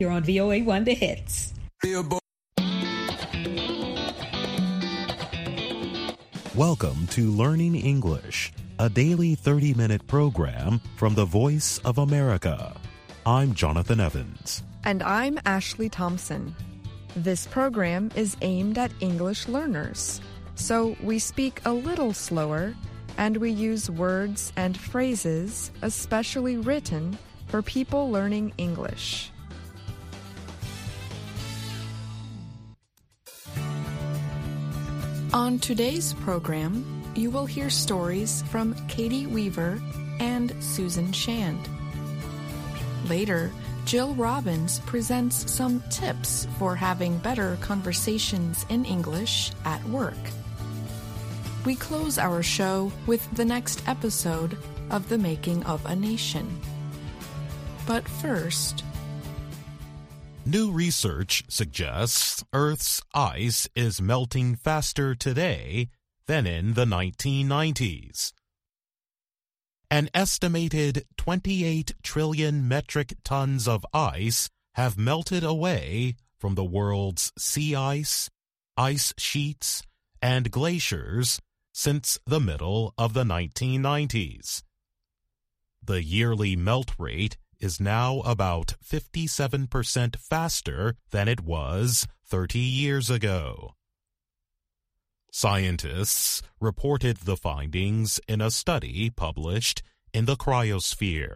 You're on VOA1 The Hits. Welcome to Learning English, a daily 30-minute program from the Voice of America. I'm Jonathan Evans. And I'm Ashley Thompson. This program is aimed at English learners, so we speak a little slower and we use words and phrases especially written for people learning English. On today's program, you will hear stories from Katie Weaver and Susan Shand. Later, Jill Robbins presents some tips for having better conversations in English at work. We close our show with the next episode of The Making of a Nation. But first, new research suggests Earth's ice is melting faster today than in the 1990s. An estimated 28 trillion metric tons of ice have melted away from the world's sea ice sheets, and glaciers since the middle of the 1990s. The yearly melt rate is now about 57% faster than it was 30 years ago. Scientists reported the findings in a study published in the Cryosphere.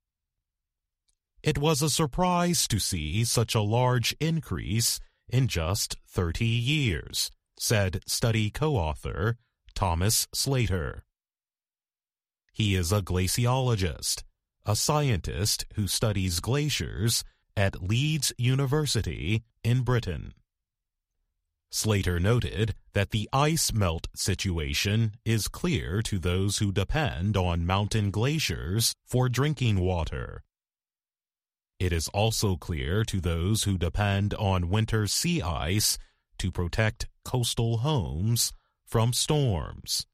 It was a surprise to see such a large increase in just 30 years, said study co-author Thomas Slater. He is a glaciologist, a scientist who studies glaciers at Leeds University in Britain. Slater noted that the ice melt situation is clear to those who depend on mountain glaciers for drinking water. It is also clear to those who depend on winter sea ice to protect coastal homes from storms.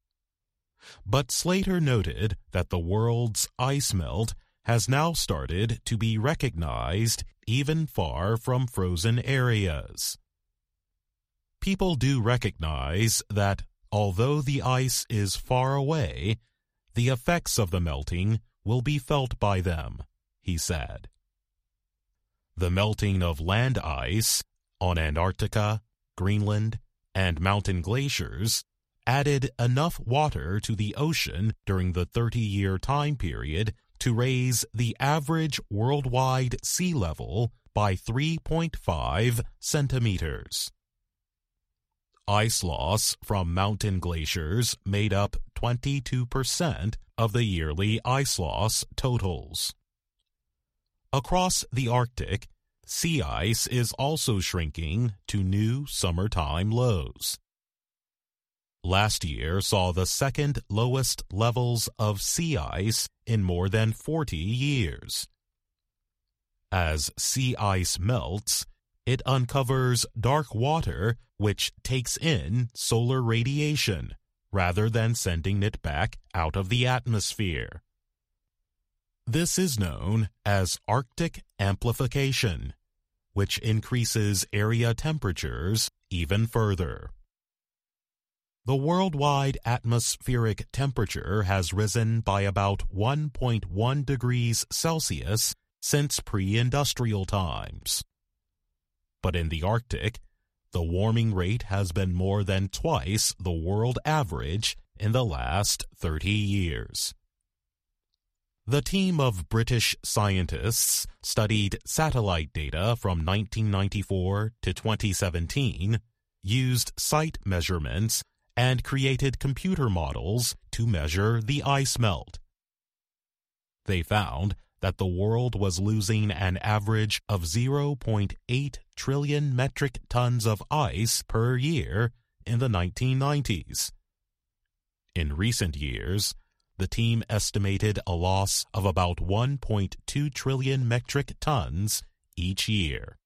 But Slater noted that the world's ice melt has now started to be recognized even far from frozen areas. People do recognize that although the ice is far away, the effects of the melting will be felt by them, he said. The melting of land ice on Antarctica, Greenland, and mountain glaciers added enough water to the ocean during the 30-year time period to raise the average worldwide sea level by 3.5 centimeters. Ice loss from mountain glaciers made up 22% of the yearly ice loss totals. Across the Arctic, sea ice is also shrinking to new summertime lows. Last year saw the second lowest levels of sea ice in more than 40 years. As sea ice melts, it uncovers dark water which takes in solar radiation rather than sending it back out of the atmosphere. This is known as Arctic amplification, which increases area temperatures even further. The worldwide atmospheric temperature has risen by about 1.1 degrees Celsius since pre-industrial times. But in the Arctic, the warming rate has been more than twice the world average in the last 30 years. The team of British scientists studied satellite data from 1994 to 2017, used site measurements, and created computer models to measure the ice melt. They found that the world was losing an average of 0.8 trillion metric tons of ice per year in the 1990s. In recent years, the team estimated a loss of about 1.2 trillion metric tons each year.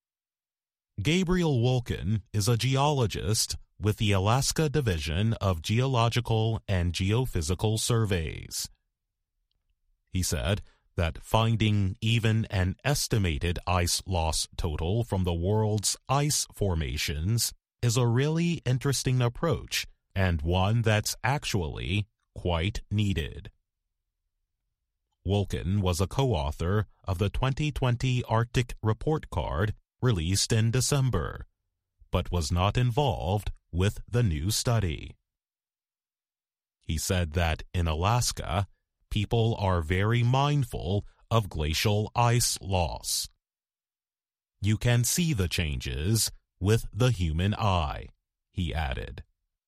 Gabriel Wolkin is a geologist with the Alaska Division of Geological and Geophysical Surveys. He said that finding even an estimated ice loss total from the world's ice formations is a really interesting approach and one that's actually quite needed. Wolken was a co-author of the 2020 Arctic Report Card released in December, but was not involved with the new study. He said that in Alaska, people are very mindful of glacial ice loss. You can see the changes with the human eye, he added.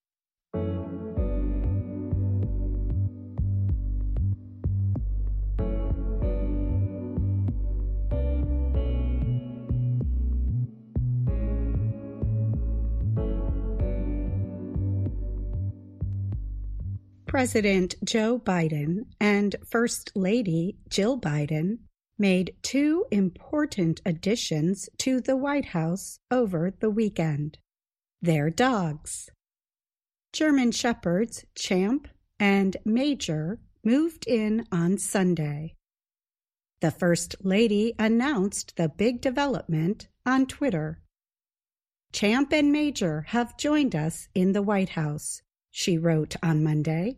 President Joe Biden and First Lady Jill Biden made two important additions to the White House over the weekend. Their dogs. German Shepherds Champ and Major moved in on Sunday. The First Lady announced the big development on Twitter. Champ and Major have joined us in the White House, she wrote on Monday.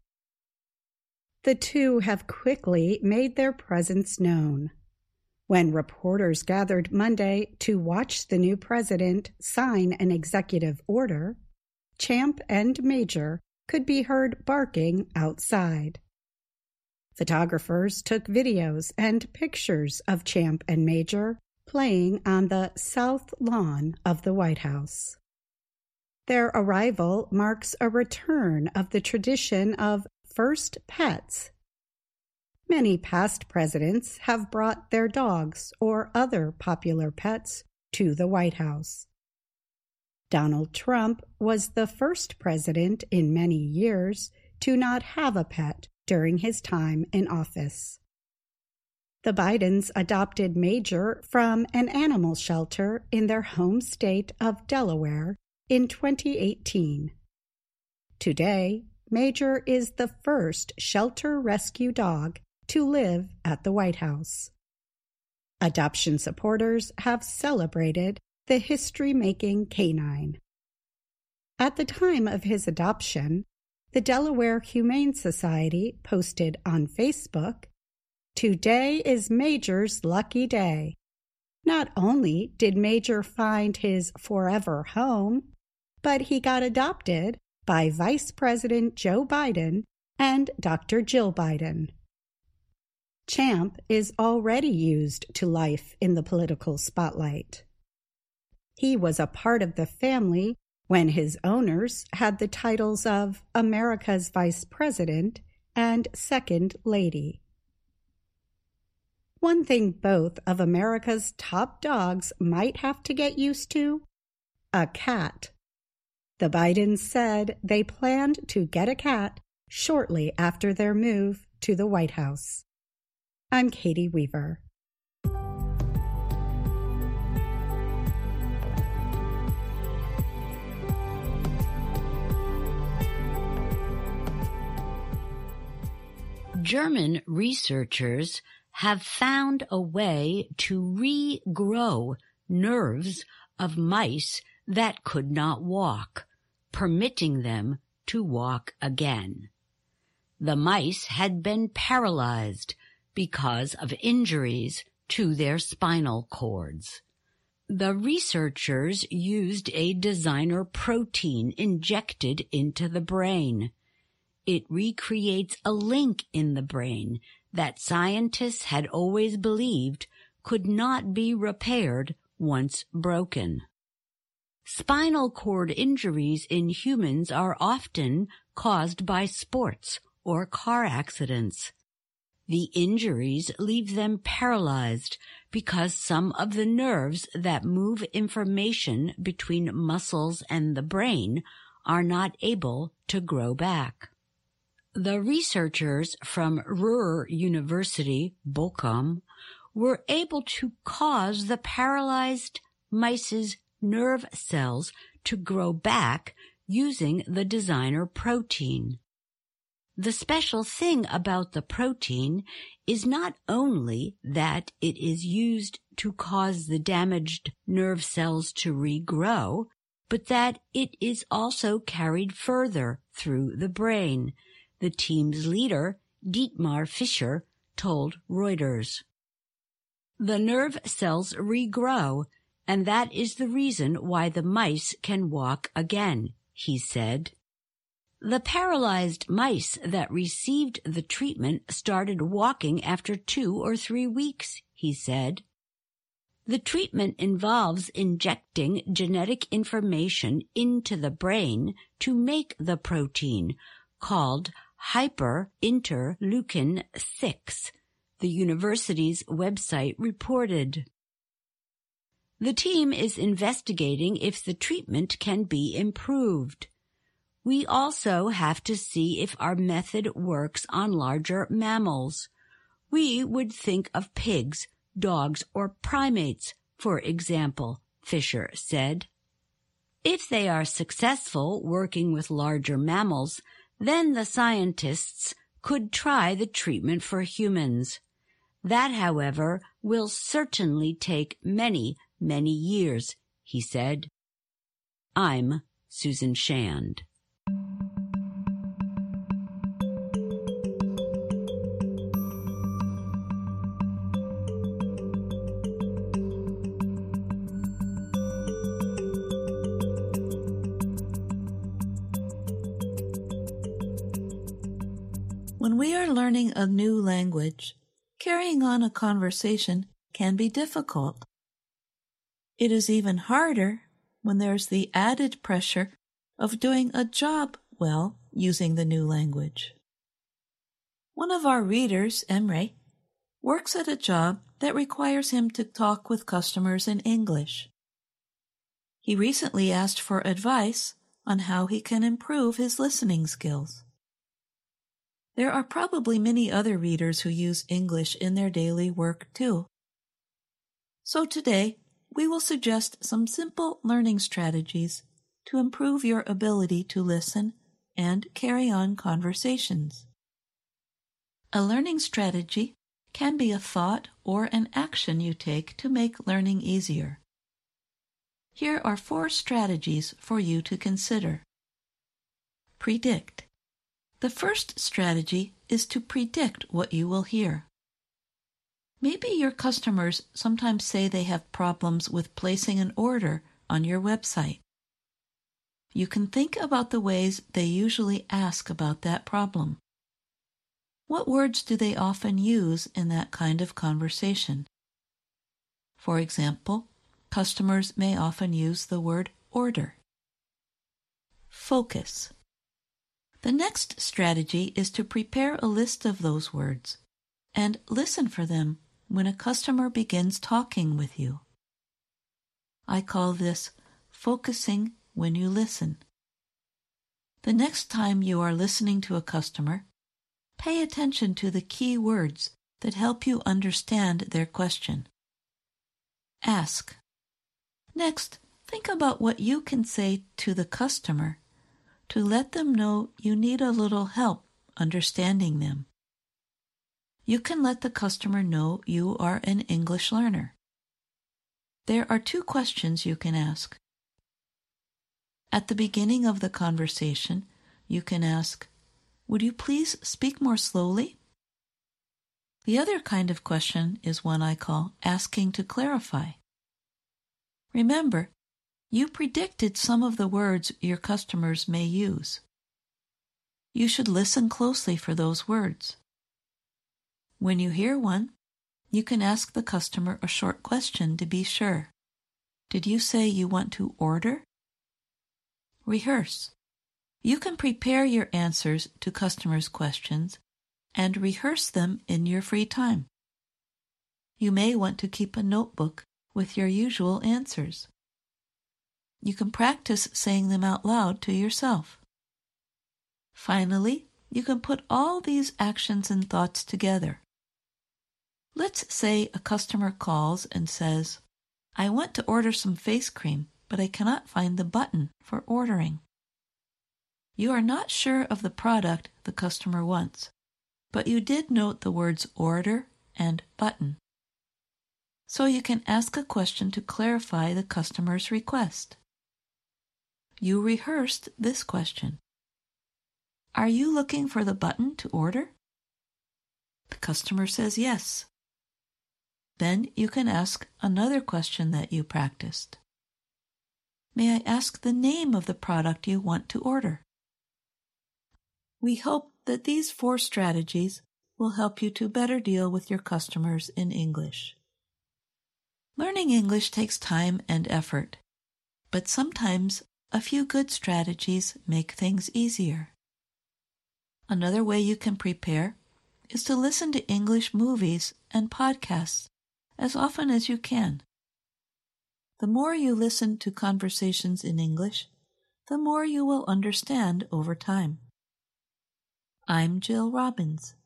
The two have quickly made their presence known. When reporters gathered Monday to watch the new president sign an executive order, Champ and Major could be heard barking outside. Photographers took videos and pictures of Champ and Major playing on the south lawn of the White House. Their arrival marks a return of the tradition of first pets. Many past presidents have brought their dogs or other popular pets to the White House. Donald Trump was the first president in many years to not have a pet during his time in office. The Bidens adopted Major from an animal shelter in their home state of Delaware in 2018. Today, Major is the first shelter rescue dog to live at the White House. Adoption supporters have celebrated the history-making canine. At the time of his adoption, the Delaware Humane Society posted on Facebook, "Today is Major's lucky day." Not only did Major find his forever home, but he got adopted by Vice President Joe Biden and Dr. Jill Biden. Champ is already used to life in the political spotlight. He was a part of the family when his owners had the titles of America's Vice President and Second Lady. One thing both of America's top dogs might have to get used to: a cat. The Bidens said they planned to get a cat shortly after their move to the White House. I'm Katie Weaver. German researchers have found a way to regrow nerves of mice that could not walk, permitting them to walk again. The mice had been paralyzed because of injuries to their spinal cords. The researchers used a designer protein injected into the brain. It recreates a link in the brain that scientists had always believed could not be repaired once broken. Spinal cord injuries in humans are often caused by sports or car accidents. The injuries leave them paralyzed because some of the nerves that move information between muscles and the brain are not able to grow back. The researchers from Ruhr University, Bochum, were able to cause the paralyzed mice's nerve cells to grow back using the designer protein. The special thing about the protein is not only that it is used to cause the damaged nerve cells to regrow, but that it is also carried further through the brain, the team's leader, Dietmar Fischer, told Reuters. The nerve cells regrow, and that is the reason why the mice can walk again, he said. The paralyzed mice that received the treatment started walking after 2 or 3 weeks, he said. The treatment involves injecting genetic information into the brain to make the protein, called hyperinterleukin-6, the university's website reported. The team is investigating if the treatment can be improved. We also have to see if our method works on larger mammals. We would think of pigs, dogs, or primates, for example, Fischer said. If they are successful working with larger mammals, then the scientists could try the treatment for humans. That, however, will certainly take many, many years, he said. I'm Susan Shand. When we are learning a new language, carrying on a conversation can be difficult. It is even harder when there's the added pressure of doing a job well using the new language. One of our readers, Emre, works at a job that requires him to talk with customers in English. He recently asked for advice on how he can improve his listening skills. There are probably many other readers who use English in their daily work too. So today, we will suggest some simple learning strategies to improve your ability to listen and carry on conversations. A learning strategy can be a thought or an action you take to make learning easier. Here are 4 strategies for you to consider. Predict. The first strategy is to predict what you will hear. Maybe your customers sometimes say they have problems with placing an order on your website. You can think about the ways they usually ask about that problem. What words do they often use in that kind of conversation? For example, customers may often use the word order. Focus. The next strategy is to prepare a list of those words and listen for them when a customer begins talking with you. I call this focusing when you listen. The next time you are listening to a customer, pay attention to the key words that help you understand their question. Ask. Next, think about what you can say to the customer to let them know you need a little help understanding them. You can let the customer know you are an English learner. There are 2 questions you can ask. At the beginning of the conversation, you can ask, "Would you please speak more slowly?" The other kind of question is one I call asking to clarify. Remember, you predicted some of the words your customers may use. You should listen closely for those words. When you hear one, you can ask the customer a short question to be sure. Did you say you want to order? Rehearse. You can prepare your answers to customers' questions and rehearse them in your free time. You may want to keep a notebook with your usual answers. You can practice saying them out loud to yourself. Finally, you can put all these actions and thoughts together. Let's say a customer calls and says, "I want to order some face cream, but I cannot find the button for ordering." You are not sure of the product the customer wants, but you did note the words order and button. So you can ask a question to clarify the customer's request. You rehearsed this question. Are you looking for the button to order? The customer says yes. Then you can ask another question that you practiced. May I ask the name of the product you want to order? We hope that these 4 strategies will help you to better deal with your customers in English. Learning English takes time and effort, but sometimes a few good strategies make things easier. Another way you can prepare is to listen to English movies and podcasts as often as you can. The more you listen to conversations in English, the more you will understand over time. I'm Jill Robbins.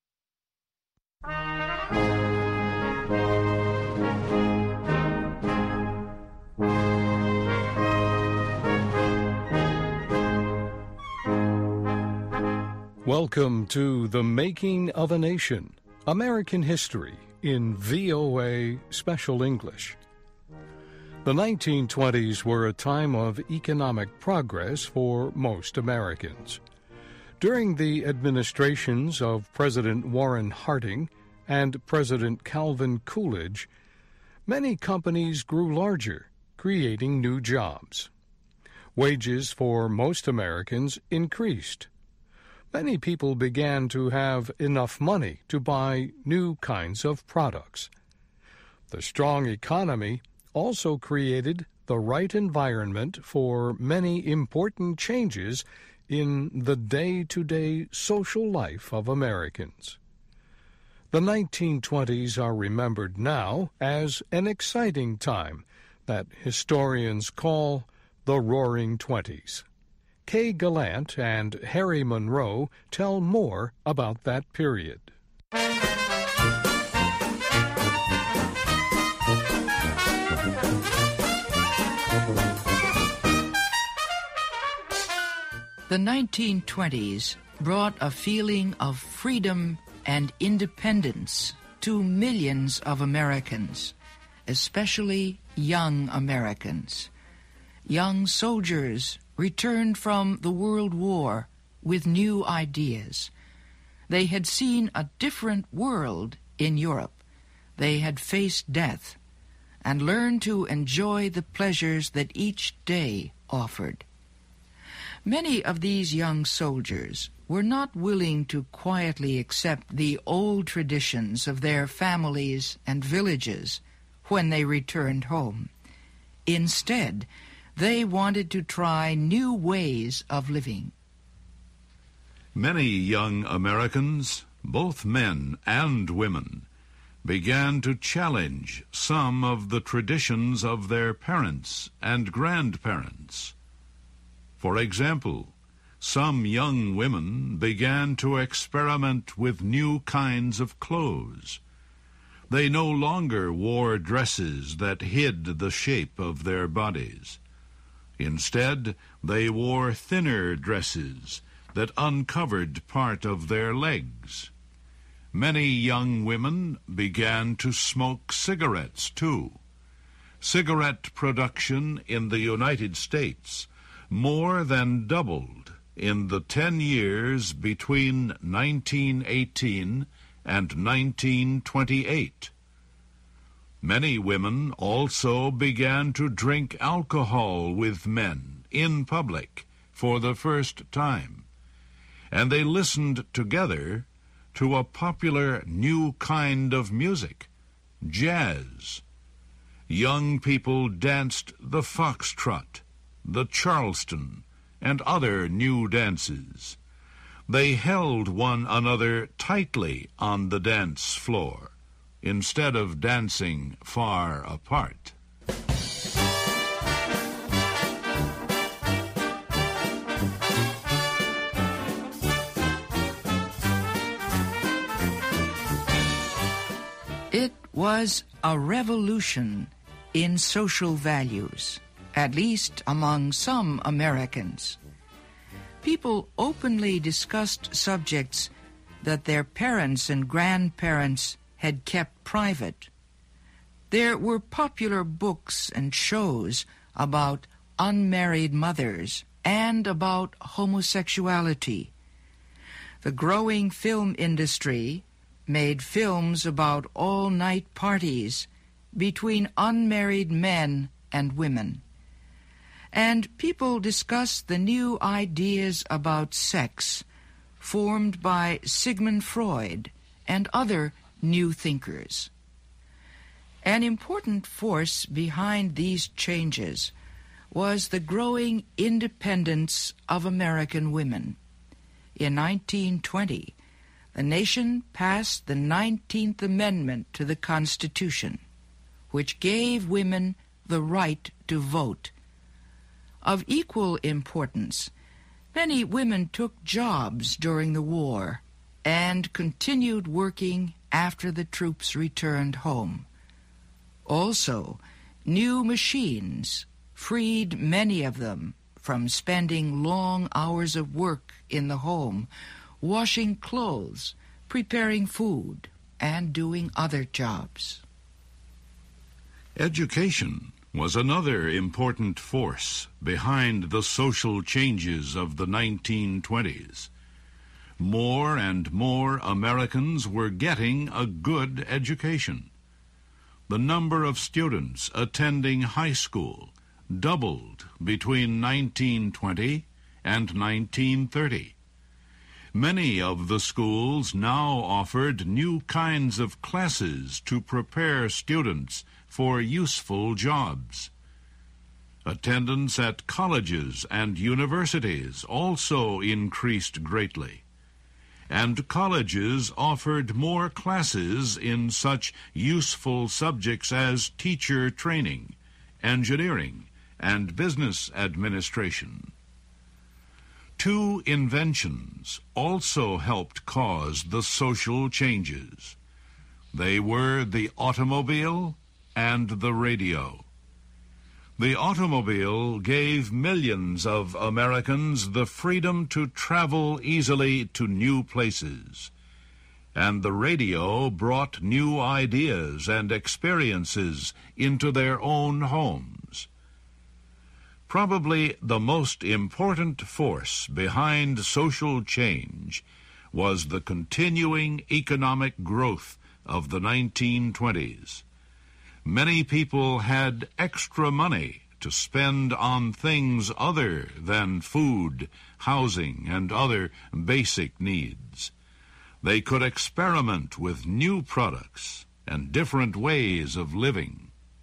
Welcome to The Making of a Nation, American History in VOA Special English. The 1920s were a time of economic progress for most Americans. During the administrations of President Warren Harding and President Calvin Coolidge, many companies grew larger, creating new jobs. Wages for most Americans increased. Many people began to have enough money to buy new kinds of products. The strong economy also created the right environment for many important changes in the day-to-day social life of Americans. The 1920s are remembered now as an exciting time that historians call the Roaring Twenties. Kay Gallant and Harry Monroe tell more about that period. The 1920s brought a feeling of freedom and independence to millions of Americans, especially young Americans. Young soldiers returned from the World War with new ideas. They had seen a different world in Europe. They had faced death and learned to enjoy the pleasures that each day offered. Many of these young soldiers were not willing to quietly accept the old traditions of their families and villages when they returned home. Instead, they wanted to try new ways of living. Many young Americans, both men and women, began to challenge some of the traditions of their parents and grandparents. For example, some young women began to experiment with new kinds of clothes. They no longer wore dresses that hid the shape of their bodies. Instead, they wore thinner dresses that uncovered part of their legs. Many young women began to smoke cigarettes, too. Cigarette production in the United States more than doubled in the 10 years between 1918 and 1928. Many women also began to drink alcohol with men in public for the first time, and they listened together to a popular new kind of music, jazz. Young people danced the foxtrot, the Charleston, and other new dances. They held one another tightly on the dance floor, instead of dancing far apart. It was a revolution in social values, at least among some Americans. people openly discussed subjects that their parents and grandparents had kept private. There were popular books and shows about unmarried mothers and about homosexuality. The growing film industry made films about all-night parties between unmarried men and women. And people discussed the new ideas about sex formed by Sigmund Freud and other new thinkers. An important force behind these changes was the growing independence of American women. In 1920, the nation passed the 19th Amendment to the Constitution, which gave women the right to vote. Of equal importance, many women took jobs during the war and continued working after the troops returned home. Also, new machines freed many of them from spending long hours of work in the home, washing clothes, preparing food, and doing other jobs. Education was another important force behind the social changes of the 1920s. More and more Americans were getting a good education. The number of students attending high school doubled between 1920 and 1930. Many of the schools now offered new kinds of classes to prepare students for useful jobs. Attendance at colleges and universities also increased greatly, and colleges offered more classes in such useful subjects as teacher training, engineering, and business administration. Two inventions also helped cause the social changes. They were the automobile and the radio. The automobile gave millions of Americans the freedom to travel easily to new places, and the radio brought new ideas and experiences into their own homes. Probably the most important force behind social change was the continuing economic growth of the 1920s. Many people had extra money to spend on things other than food, housing, and other basic needs. They could experiment with new products and different ways of living.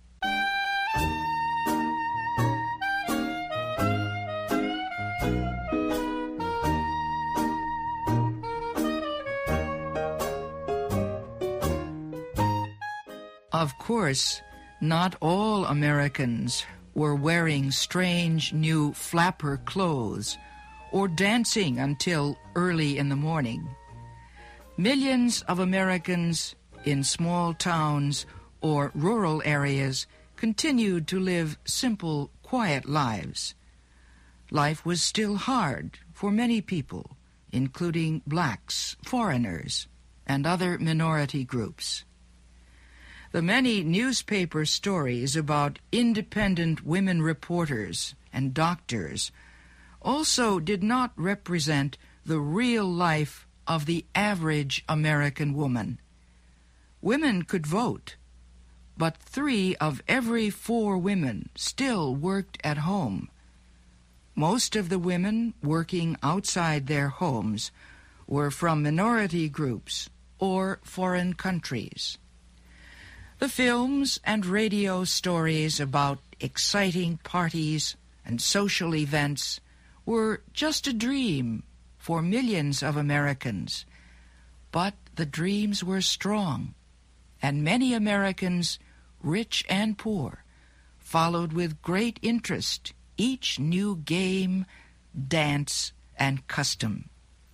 Of course, not all Americans were wearing strange new flapper clothes or dancing until early in the morning. Millions of Americans in small towns or rural areas continued to live simple, quiet lives. Life was still hard for many people, including blacks, foreigners, and other minority groups. The many newspaper stories about independent women reporters and doctors also did not represent the real life of the average American woman. Women could vote, but 3 of every 4 women still worked at home. Most of the women working outside their homes were from minority groups or foreign countries. The films and radio stories about exciting parties and social events were just a dream for millions of Americans. But the dreams were strong, and many Americans, rich and poor, followed with great interest each new game, dance, and custom.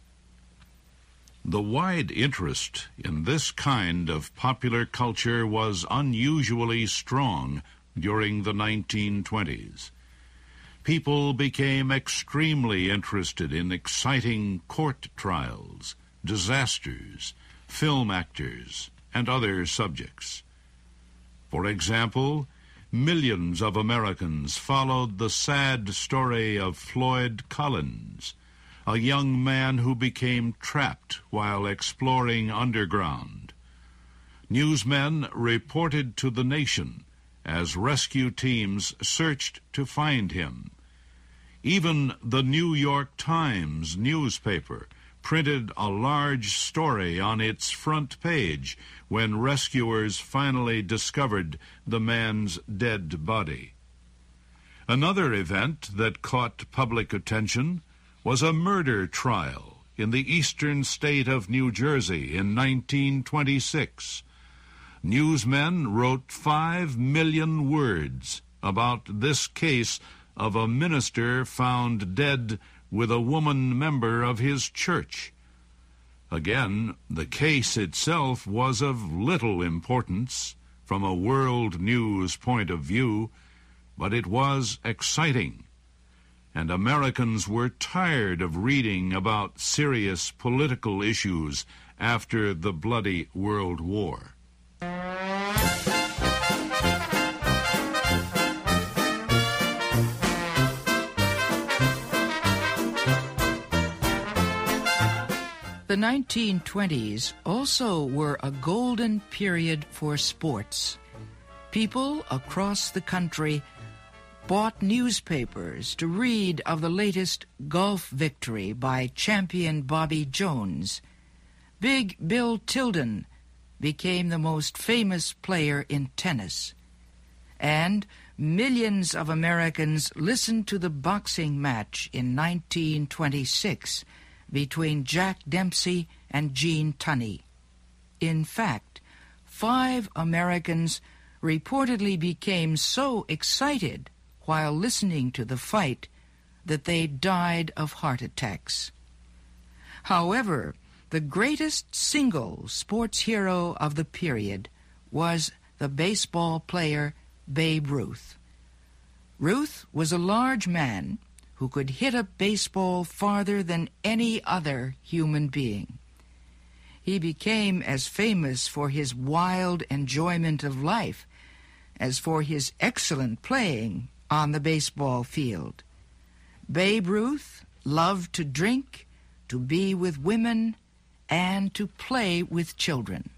The wide interest in this kind of popular culture was unusually strong during the 1920s. people became extremely interested in exciting court trials, disasters, film actors, and other subjects. For example, millions of Americans followed the sad story of Floyd Collins, a young man who became trapped while exploring underground. Newsmen reported to the nation as rescue teams searched to find him. Even the New York Times newspaper printed a large story on its front page when rescuers finally discovered the man's dead body. Another event that caught public attention was a murder trial in the eastern state of New Jersey in 1926. Newsmen wrote 5 million words about this case of a minister found dead with a woman member of his church. Again, the case itself was of little importance from a world news point of view, but it was exciting, and Americans were tired of reading about serious political issues after the bloody World War. The 1920s also were a golden period for sports. People across the country bought newspapers to read of the latest golf victory by champion Bobby Jones. Big Bill Tilden became the most famous player in tennis. And millions of Americans listened to the boxing match in 1926 between Jack Dempsey and Gene Tunney. In fact, 5 Americans reportedly became so excited while listening to the fight that they died of heart attacks. However, the greatest single sports hero of the period was the baseball player Babe Ruth. Ruth was a large man who could hit a baseball farther than any other human being. He became as famous for his wild enjoyment of life as for his excellent playing on the baseball field. Babe Ruth loved to drink, to be with women, and to play with children.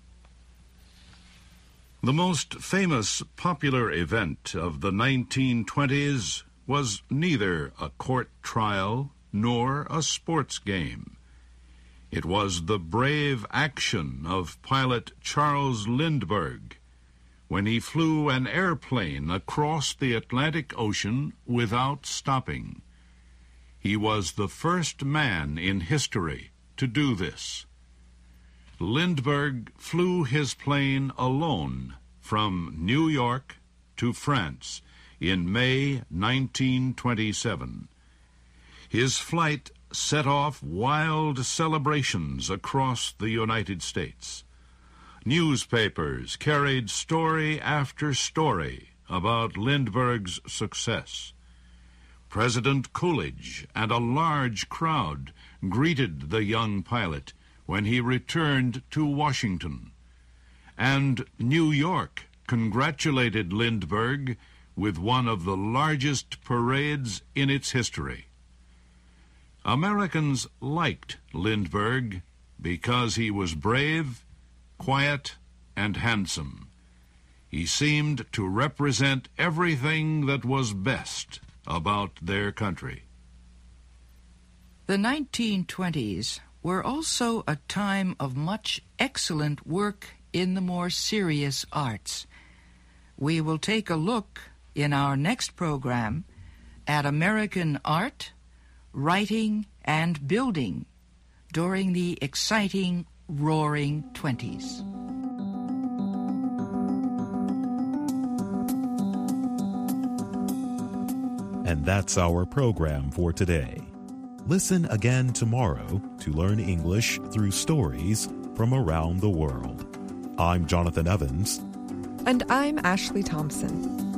The most famous popular event of the 1920s was neither a court trial nor a sports game. It was the brave action of pilot Charles Lindbergh when he flew an airplane across the Atlantic Ocean without stopping. He was the first man in history to do this. Lindbergh flew his plane alone from New York to France in May 1927. His flight set off wild celebrations across the United States. Newspapers carried story after story about Lindbergh's success. President Coolidge and a large crowd greeted the young pilot when he returned to Washington. And New York congratulated Lindbergh with one of the largest parades in its history. Americans liked Lindbergh because he was brave, quiet, and handsome. He seemed to represent everything that was best about their country. The 1920s were also a time of much excellent work in the more serious arts. We will take a look in our next program at American art, writing, and building during the exciting Roaring '20s. And that's our program for today. Listen again tomorrow to learn English through stories from around the world. I'm Jonathan Evans. And I'm Ashley Thompson.